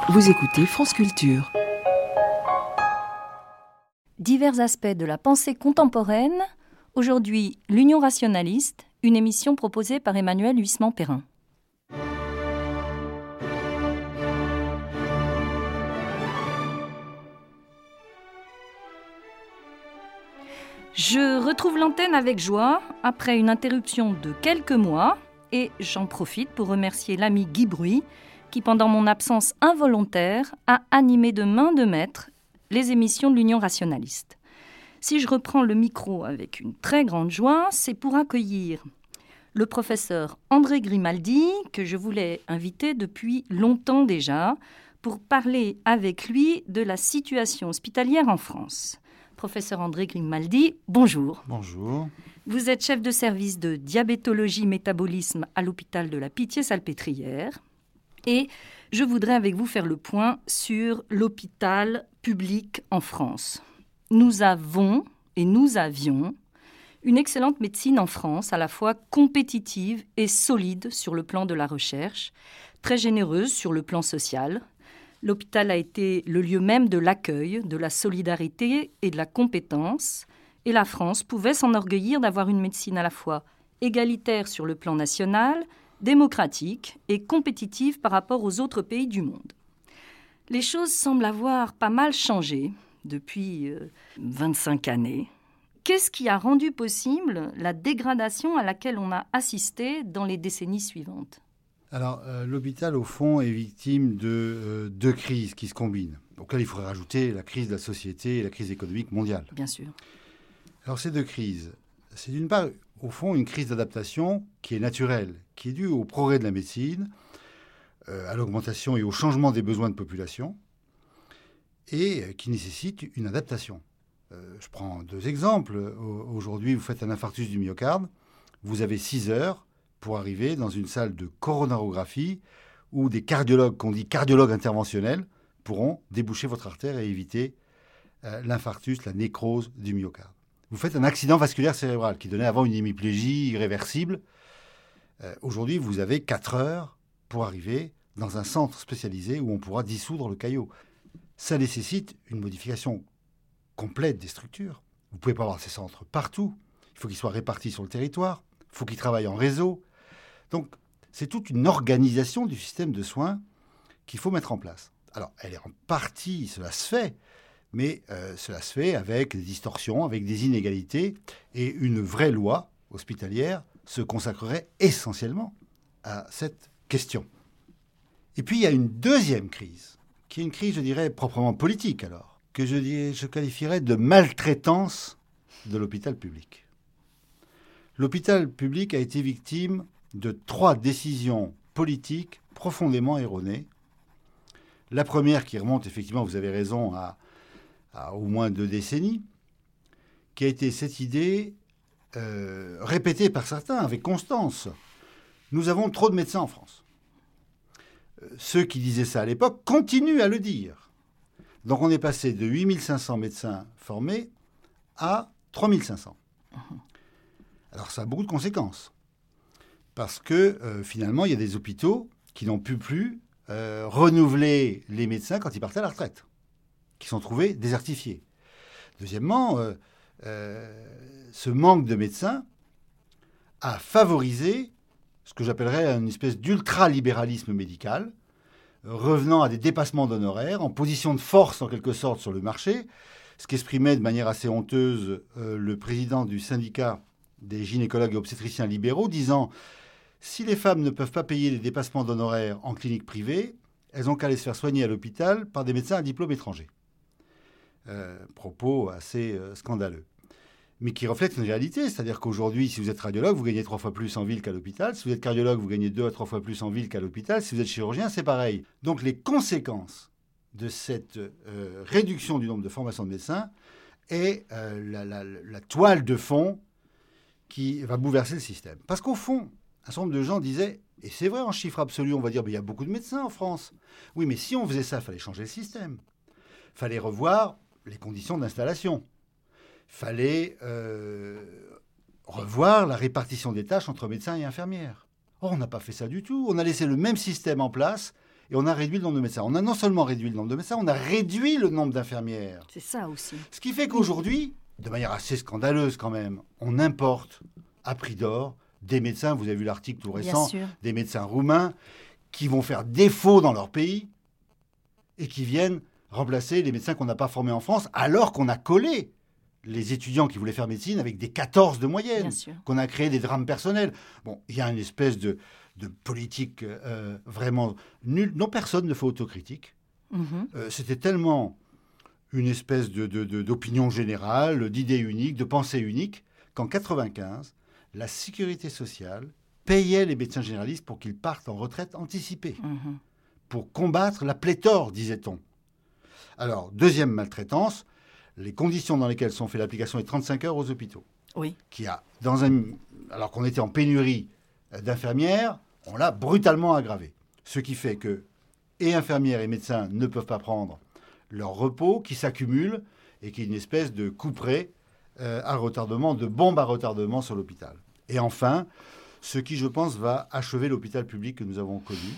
Vous écoutez France Culture. Divers aspects de la pensée contemporaine. Aujourd'hui, l'Union rationaliste, une émission proposée par Emmanuel Huisman-Perrin. Je retrouve l'antenne avec joie après une interruption de quelques mois et j'en profite pour remercier l'ami Guy Bruy qui, pendant mon absence involontaire, a animé de main de maître les émissions de l'Union rationaliste. Si je reprends le micro avec une très grande joie, c'est pour accueillir le professeur André Grimaldi, que je voulais inviter depuis longtemps déjà, pour parler avec lui de la situation hospitalière en France. Professeur André Grimaldi, bonjour. Bonjour. Vous êtes chef de service de diabétologie-métabolisme à l'hôpital de la Pitié-Salpêtrière. Et je voudrais avec vous faire le point sur l'hôpital public en France. Nous avons et nous avions une excellente médecine en France, à la fois compétitive et solide sur le plan de la recherche, très généreuse sur le plan social. L'hôpital a été le lieu même de l'accueil, de la solidarité et de la compétence. Et la France pouvait s'enorgueillir d'avoir une médecine à la fois égalitaire sur le plan national, démocratique et compétitive par rapport aux autres pays du monde. Les choses semblent avoir pas mal changé depuis 25 années. Qu'est-ce qui a rendu possible la dégradation à laquelle on a assisté dans les décennies suivantes ? Alors, l'hôpital, au fond, est victime de deux crises qui se combinent, auxquelles il faudrait rajouter la crise de la société et la crise économique mondiale. Bien sûr. Alors, ces deux crises, c'est d'une part, au fond, une crise d'adaptation qui est naturelle, qui est due au progrès de la médecine, à l'augmentation et au changement des besoins de population, et qui nécessite une adaptation. Je prends deux exemples. Aujourd'hui, vous faites un infarctus du myocarde, vous avez 6 heures pour arriver dans une salle de coronarographie où des cardiologues, qu'on dit cardiologues interventionnels, pourront déboucher votre artère et éviter l'infarctus, la nécrose du myocarde. Vous faites un accident vasculaire cérébral qui donnait avant une hémiplégie irréversible. Aujourd'hui, vous avez 4 heures pour arriver dans un centre spécialisé où on pourra dissoudre le caillot. Ça nécessite une modification complète des structures. Vous ne pouvez pas avoir ces centres partout. Il faut qu'ils soient répartis sur le territoire. Il faut qu'ils travaillent en réseau. Donc, c'est toute une organisation du système de soins qu'il faut mettre en place. Alors, elle est en partie, cela se fait, mais cela se fait avec des distorsions, avec des inégalités, et une vraie loi hospitalière se consacrerait essentiellement à cette question. Et puis, il y a une deuxième crise, qui est une crise, je dirais, proprement politique, alors, que je qualifierais de maltraitance de l'hôpital public. L'hôpital public a été victime de 3 décisions politiques profondément erronées. La première, qui remonte effectivement, vous avez raison, à au moins 2 décennies, qui a été cette idée répétée par certains avec constance. Nous avons trop de médecins en France. Ceux qui disaient ça à l'époque continuent à le dire. Donc on est passé de 8500 médecins formés à 3500. Alors ça a beaucoup de conséquences. Parce que finalement, il y a des hôpitaux qui n'ont pu plus renouveler les médecins quand ils partaient à la retraite, qui sont trouvés désertifiés. Deuxièmement, ce manque de médecins a favorisé ce que j'appellerais une espèce d'ultralibéralisme médical, revenant à des dépassements d'honoraires, en position de force en quelque sorte sur le marché, ce qu'exprimait de manière assez honteuse le président du syndicat des gynécologues et obstétriciens libéraux, disant « Si les femmes ne peuvent pas payer les dépassements d'honoraires en clinique privée, elles n'ont qu'à aller se faire soigner à l'hôpital par des médecins à diplôme étranger. » Propos assez scandaleux. Mais qui reflète une réalité, c'est-à-dire qu'aujourd'hui, si vous êtes radiologue, vous gagnez 3 fois plus en ville qu'à l'hôpital. Si vous êtes cardiologue, vous gagnez 2 à 3 fois plus en ville qu'à l'hôpital. Si vous êtes chirurgien, c'est pareil. Donc les conséquences de cette réduction du nombre de formations de médecins est la toile de fond qui va bouleverser le système. Parce qu'au fond, un certain nombre de gens disaient, et c'est vrai en chiffre absolu, on va dire, il y a beaucoup de médecins en France. Oui, mais si on faisait ça, il fallait changer le système. Il fallait revoir les conditions d'installation. Il fallait revoir la répartition des tâches entre médecins et infirmières. Or, on n'a pas fait ça du tout. On a laissé le même système en place et on a réduit le nombre de médecins. On a non seulement réduit le nombre de médecins, on a réduit le nombre d'infirmières. C'est ça aussi. Ce qui fait qu'aujourd'hui, de manière assez scandaleuse quand même, on importe à prix d'or des médecins, vous avez vu l'article tout récent, des médecins roumains qui vont faire défaut dans leur pays et qui viennent remplacer les médecins qu'on n'a pas formés en France, alors qu'on a collé les étudiants qui voulaient faire médecine avec des 14 de moyenne, qu'on a créé des drames personnels. Bon, il y a une espèce de politique vraiment nulle, dont personne ne fait autocritique. C'était tellement une espèce d'opinion générale, d'idée unique, de pensée unique, qu'en 1995, la sécurité sociale payait les médecins généralistes pour qu'ils partent en retraite anticipée, pour combattre la pléthore, disait-on. Alors, deuxième maltraitance, les conditions dans lesquelles sont fait l'application des 35 heures aux hôpitaux. Oui. Alors qu'on était en pénurie d'infirmières, on l'a brutalement aggravé. Ce qui fait que et infirmières et médecins ne peuvent pas prendre leur repos, qui s'accumule et qui est une espèce de couperet à retardement, de bombe à retardement sur l'hôpital. Et enfin, ce qui, je pense, va achever l'hôpital public que nous avons connu,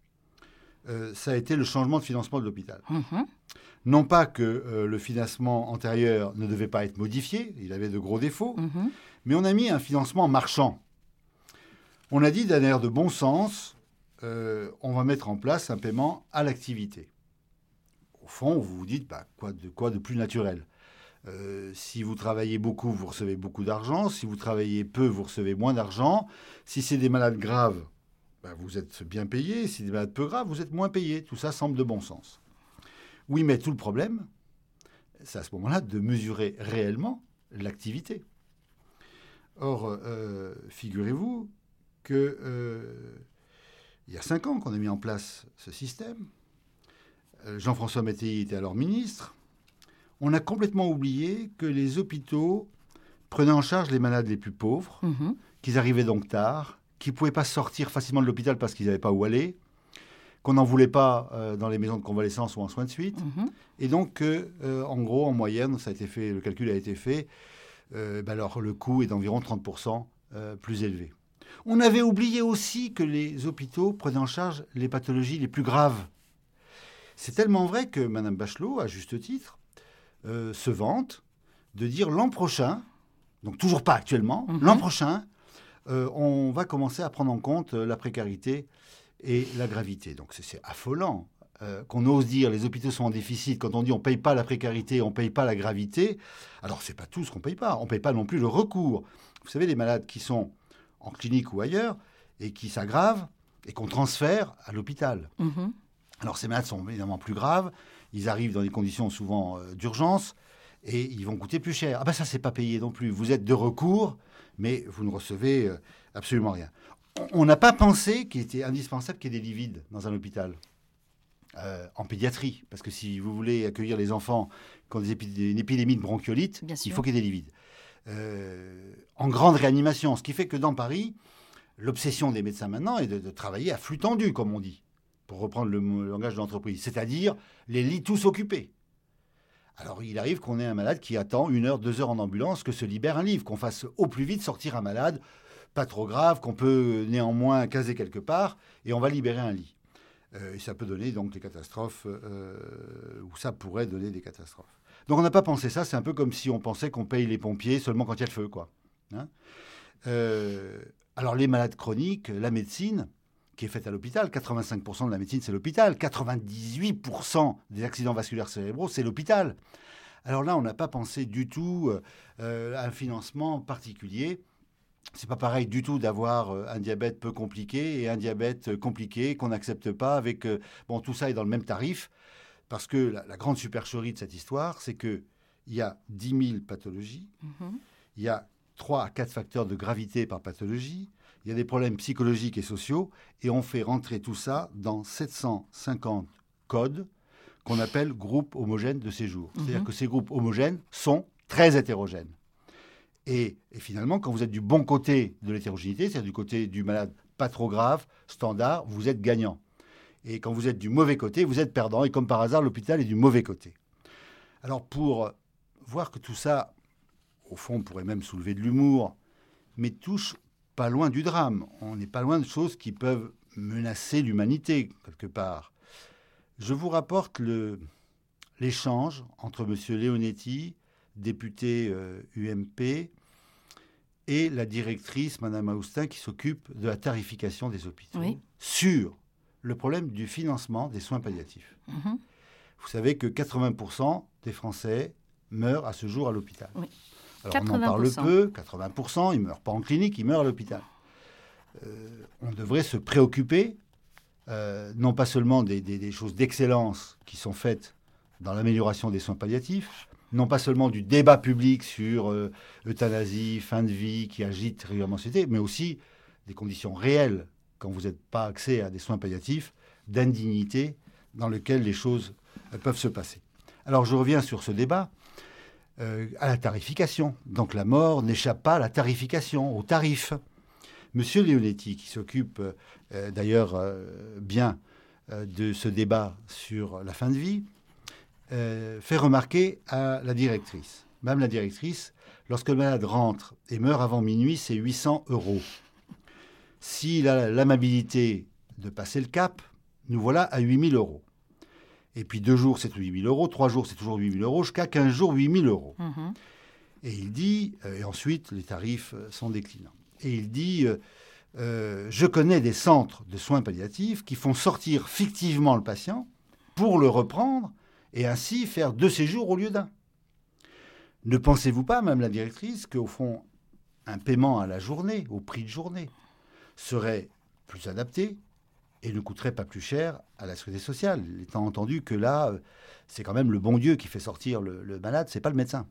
ça a été le changement de financement de l'hôpital. Non pas que le financement antérieur ne devait pas être modifié, il avait de gros défauts, mais on a mis un financement marchand. On a dit d'un air de bon sens, on va mettre en place un paiement à l'activité. Au fond, vous vous dites, quoi de plus naturel ? Si vous travaillez beaucoup, vous recevez beaucoup d'argent. Si vous travaillez peu, vous recevez moins d'argent. Si c'est des malades graves, vous êtes bien payé. Si c'est des malades peu graves, vous êtes moins payé. Tout ça semble de bon sens. Oui, mais tout le problème, c'est à ce moment-là de mesurer réellement l'activité. Or, figurez-vous qu'il y a 5 ans qu'on a mis en place ce système. Jean-François Mattei était alors ministre. On a complètement oublié que les hôpitaux prenaient en charge les malades les plus pauvres, qu'ils arrivaient donc tard, qu'ils ne pouvaient pas sortir facilement de l'hôpital parce qu'ils n'avaient pas où aller, qu'on n'en voulait pas dans les maisons de convalescence ou en soins de suite. Et donc, en gros, en moyenne, ça a été fait, le calcul a été fait, alors le coût est d'environ 30% plus élevé. On avait oublié aussi que les hôpitaux prenaient en charge les pathologies les plus graves. C'est tellement vrai que Mme Bachelot, à juste titre, se vante de dire l'an prochain, donc toujours pas actuellement, l'an prochain, on va commencer à prendre en compte la précarité et la gravité. Donc c'est affolant qu'on ose dire les hôpitaux sont en déficit quand on dit on ne paye pas la précarité, on ne paye pas la gravité. Alors c'est pas tout ce qu'on ne paye pas. On ne paye pas non plus le recours. Vous savez, les malades qui sont en clinique ou ailleurs et qui s'aggravent et qu'on transfère à l'hôpital. Alors ces malades sont évidemment plus graves. Ils arrivent dans des conditions souvent d'urgence et ils vont coûter plus cher. Ah ça, c'est pas payé non plus. Vous êtes de recours, mais vous ne recevez absolument rien. On n'a pas pensé qu'il était indispensable qu'il y ait des lits vides dans un hôpital, en pédiatrie. Parce que si vous voulez accueillir les enfants qui ont une épidémie de bronchiolite, il faut qu'il y ait des lits vides. En grande réanimation, ce qui fait que dans Paris, l'obsession des médecins maintenant est de travailler à flux tendu, comme on dit, pour reprendre le langage de l'entreprise, c'est-à-dire les lits tous occupés. Alors il arrive qu'on ait un malade qui attend 1 heure, 2 heures en ambulance, que se libère un lit, qu'on fasse au plus vite sortir un malade, pas trop grave, qu'on peut néanmoins caser quelque part, et on va libérer un lit. Et ça peut donner donc des catastrophes, ou ça pourrait donner des catastrophes. Donc on n'a pas pensé ça, c'est un peu comme si on pensait qu'on paye les pompiers seulement quand il y a le feu, quoi. Alors les malades chroniques, la médecine, qui est faite à l'hôpital, 85% de la médecine c'est l'hôpital, 98% des accidents vasculaires cérébraux c'est l'hôpital. Alors là on n'a pas pensé du tout à un financement particulier. C'est pas pareil du tout d'avoir un diabète peu compliqué et un diabète compliqué qu'on n'accepte pas avec... tout ça est dans le même tarif, parce que la grande supercherie de cette histoire, c'est qu'il y a 10 000 pathologies, il y a 3 à 4 facteurs de gravité par pathologie, il y a des problèmes psychologiques et sociaux, et on fait rentrer tout ça dans 750 codes qu'on appelle groupes homogènes de séjour. C'est-à-dire que ces groupes homogènes sont très hétérogènes. Et finalement, quand vous êtes du bon côté de l'hétérogénéité, c'est-à-dire du côté du malade pas trop grave, standard, vous êtes gagnant. Et quand vous êtes du mauvais côté, vous êtes perdant. Et comme par hasard, l'hôpital est du mauvais côté. Alors pour voir que tout ça, au fond, on pourrait même soulever de l'humour, mais touche pas loin du drame. On n'est pas loin de choses qui peuvent menacer l'humanité, quelque part. Je vous rapporte l'échange entre M. Leonetti, député UMP, et la directrice, Mme Aoustin, qui s'occupe de la tarification des hôpitaux, sur le problème du financement des soins palliatifs. Vous savez que 80% des Français meurent à ce jour à l'hôpital. Oui. Alors 80%. On en parle peu, 80%, ils ne meurent pas en clinique, ils meurent à l'hôpital. On devrait se préoccuper, non pas seulement des choses d'excellence qui sont faites dans l'amélioration des soins palliatifs, non pas seulement du débat public sur euthanasie, fin de vie, qui agite régulièrement la société, mais aussi des conditions réelles, quand vous n'avez pas accès à des soins palliatifs, d'indignité dans lesquelles les choses peuvent se passer. Alors je reviens sur ce débat. À la tarification. Donc la mort n'échappe pas à la tarification, au tarif. Monsieur Leonetti, qui s'occupe d'ailleurs bien de ce débat sur la fin de vie, fait remarquer à la directrice. Même la directrice, lorsque le malade rentre et meurt avant minuit, c'est 800 €. S'il a l'amabilité de passer le cap, nous voilà à 8 000 €. Et puis 2 jours, c'est 8 000 €. 3 jours, c'est toujours 8 000 €. Jusqu'à 15 jours, 8 000 €. Et il dit, et ensuite, les tarifs sont déclinants. Et il dit, je connais des centres de soins palliatifs qui font sortir fictivement le patient pour le reprendre et ainsi faire 2 séjours au lieu d'1. Ne pensez-vous pas, Madame la directrice, qu'au fond, un paiement à la journée, au prix de journée, serait plus adapté et ne coûterait pas plus cher à la sécurité sociale, étant entendu que là, c'est quand même le bon Dieu qui fait sortir le malade, c'est pas le médecin.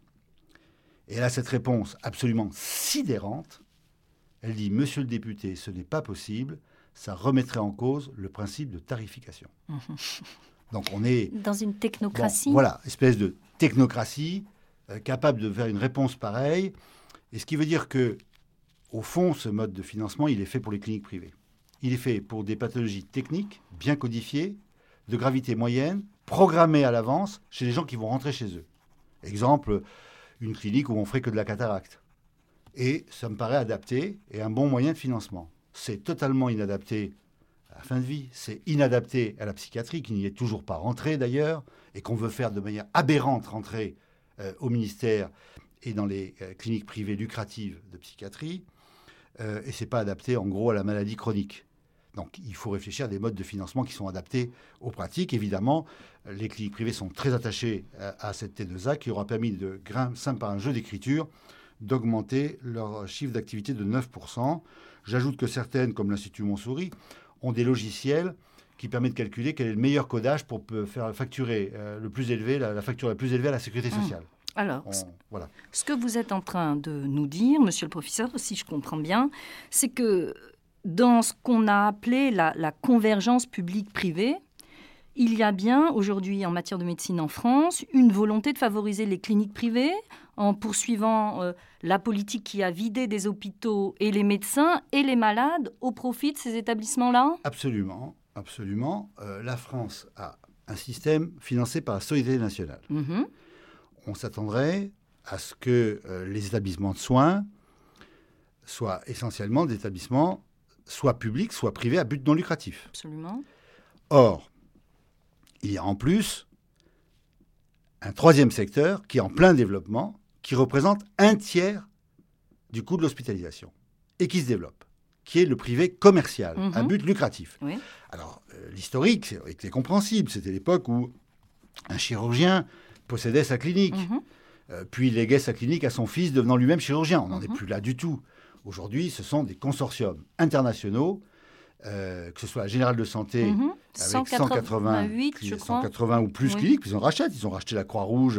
Et elle a cette réponse absolument sidérante. Elle dit, monsieur le député, ce n'est pas possible, ça remettrait en cause le principe de tarification. Donc on est... Dans une technocratie. Bon, voilà, espèce de technocratie capable de faire une réponse pareille. Et ce qui veut dire que, au fond, ce mode de financement, il est fait pour les cliniques privées. Il est fait pour des pathologies techniques, bien codifiées, de gravité moyenne, programmées à l'avance chez les gens qui vont rentrer chez eux. Exemple, une clinique où on ne ferait que de la cataracte. Et ça me paraît adapté et un bon moyen de financement. C'est totalement inadapté à la fin de vie. C'est inadapté à la psychiatrie, qui n'y est toujours pas rentrée d'ailleurs, et qu'on veut faire de manière aberrante rentrer au ministère et dans les cliniques privées lucratives de psychiatrie. Et ce n'est pas adapté en gros à la maladie chronique. Donc il faut réfléchir à des modes de financement qui sont adaptés aux pratiques. Évidemment, les cliniques privées sont très attachées à cette T2A qui aura permis, simple par un jeu d'écriture, d'augmenter leur chiffre d'activité de 9%. J'ajoute que certaines, comme l'Institut Montsouris, ont des logiciels qui permettent de calculer quel est le meilleur codage pour faire facturer le plus élevé, la facture la plus élevée à la sécurité sociale. Alors, voilà. Ce que vous êtes en train de nous dire, monsieur le professeur, si je comprends bien, c'est que dans ce qu'on a appelé la convergence publique-privée, il y a bien aujourd'hui en matière de médecine en France une volonté de favoriser les cliniques privées en poursuivant la politique qui a vidé des hôpitaux et les médecins et les malades au profit de ces établissements-là ? Absolument, absolument. La France a un système financé par la solidarité nationale. On s'attendrait à ce que les établissements de soins soient essentiellement des établissements soit publics, soit privés à but non lucratif. Absolument. Or, il y a en plus un troisième secteur qui est en plein développement, qui représente 1/3 du coût de l'hospitalisation et qui se développe, qui est le privé commercial, à but lucratif. Oui. Alors, l'historique est compréhensible. C'était l'époque où un chirurgien possédait sa clinique, puis léguait sa clinique à son fils, devenant lui-même chirurgien. On n'en est plus là du tout. Aujourd'hui, ce sont des consortiums internationaux, que ce soit la Générale de Santé, avec 180 ou plus cliniques, puis ils en rachètent. Ils ont racheté la Croix-Rouge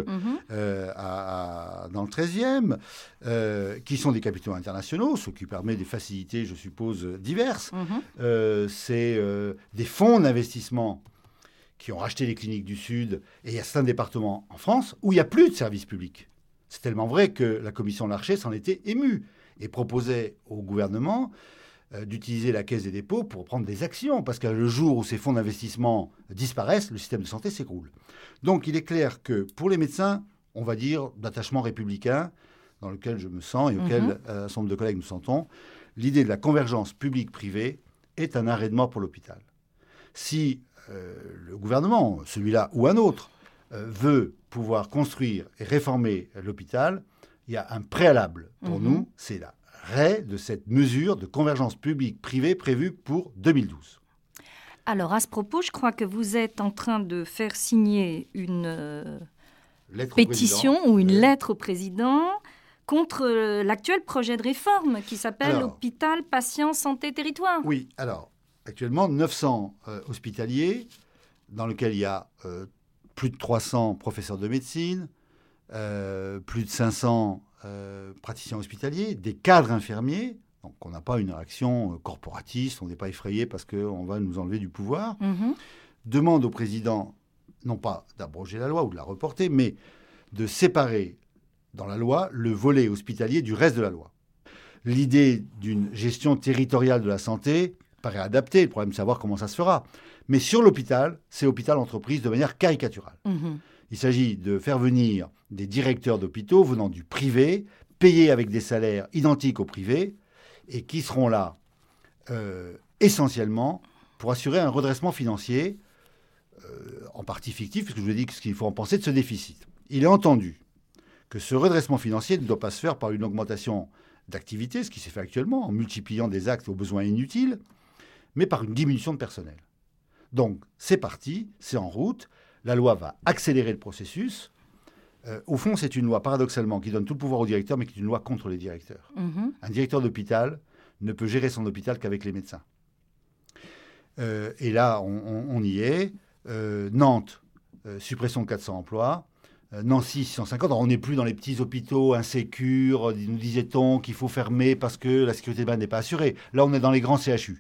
dans le 13e, qui sont des capitaux internationaux, ce qui permet des facilités, je suppose, diverses. C'est des fonds d'investissement qui ont racheté les cliniques du Sud, et il y a certains départements en France où il n'y a plus de service public. C'est tellement vrai que la commission Larcher s'en était émue et proposait au gouvernement d'utiliser la Caisse des dépôts pour prendre des actions, parce que le jour où ces fonds d'investissement disparaissent, le système de santé s'écroule. Donc il est clair que pour les médecins, on va dire d'attachement républicain, dans lequel je me sens et auquel un certain nombre de collègues nous sentons, l'idée de la convergence publique-privée est un arrêt de mort pour l'hôpital. Si le gouvernement, celui-là ou un autre, veut pouvoir construire et réformer l'hôpital, il y a un préalable pour nous, c'est l'arrêt de cette mesure de convergence publique-privée prévue pour 2012. Alors, à ce propos, je crois que vous êtes en train de faire signer une pétition ou une lettre au président contre l'actuel projet de réforme qui s'appelle Hôpital, Patient, Santé, Territoire. Oui, alors, actuellement, 900 hospitaliers, dans lesquels il y a plus de 300 professeurs de médecine, plus de 500 praticiens hospitaliers, des cadres infirmiers. Donc, on n'a pas une réaction corporatiste, on n'est pas effrayé parce qu'on va nous enlever du pouvoir. Demande au président, non pas d'abroger la loi ou de la reporter, mais de séparer dans la loi le volet hospitalier du reste de la loi. L'idée d'une gestion territoriale de la santé paraît adaptée, le problème de savoir comment ça se fera. Mais sur l'hôpital, c'est hôpital-entreprise de manière caricaturale. Il s'agit de faire venir des directeurs d'hôpitaux venant du privé, payés avec des salaires identiques au privé, et qui seront là essentiellement pour assurer un redressement financier, en partie fictif, puisque je vous ai dit ce qu'il faut en penser de ce déficit. Il est entendu que ce redressement financier ne doit pas se faire par une augmentation d'activité, ce qui s'est fait actuellement, en multipliant des actes aux besoins inutiles, mais par une diminution de personnel. Donc, c'est parti, c'est en route. La loi va accélérer le processus. Au fond, c'est une loi, paradoxalement, qui donne tout le pouvoir au directeur, mais qui est une loi contre les directeurs. Un directeur d'hôpital ne peut gérer son hôpital qu'avec les médecins. Et là, on y est. Nantes, suppression de 400 emplois. Nancy, 650. Alors, on n'est plus dans les petits hôpitaux insécures, nous disait-on, qu'il faut fermer parce que la sécurité de base n'est pas assurée. Là, on est dans les grands CHU.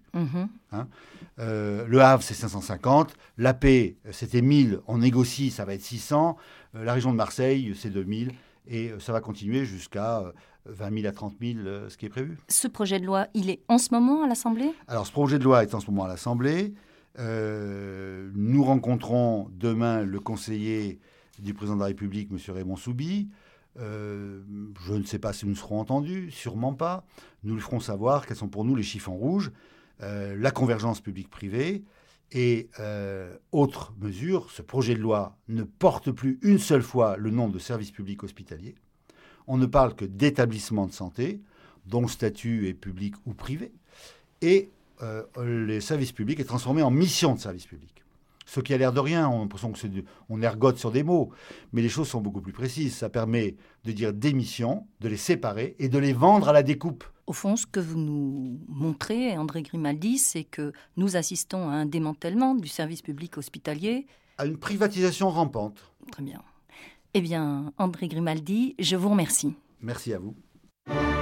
Le Havre, c'est 550. La Paix, c'était 1000. On négocie, ça va être 600. La région de Marseille, c'est 2000. Et ça va continuer jusqu'à 20 000 à 30 000, ce qui est prévu. Ce projet de loi, il est en ce moment à l'Assemblée ? Alors, ce projet de loi est en ce moment à l'Assemblée. Nous rencontrons demain le conseiller du président de la République, M. Raymond Soubi. Je ne sais pas si nous serons entendus, sûrement pas. Nous lui ferons savoir quels sont pour nous les chiffons rouges, la convergence publique-privée et autre mesure. Ce projet de loi ne porte plus une seule fois le nom de service public hospitalier. On ne parle que d'établissements de santé, dont le statut est public ou privé. Et le service public est transformé en mission de service public. Ce qui a l'air de rien, on a l'impression qu'on ergote sur des mots, mais les choses sont beaucoup plus précises. Ça permet de dire des missions, de les séparer et de les vendre à la découpe. Au fond, ce que vous nous montrez, André Grimaldi, c'est que nous assistons à un démantèlement du service public hospitalier. À une privatisation rampante. Très bien. Eh bien, André Grimaldi, je vous remercie. Merci à vous.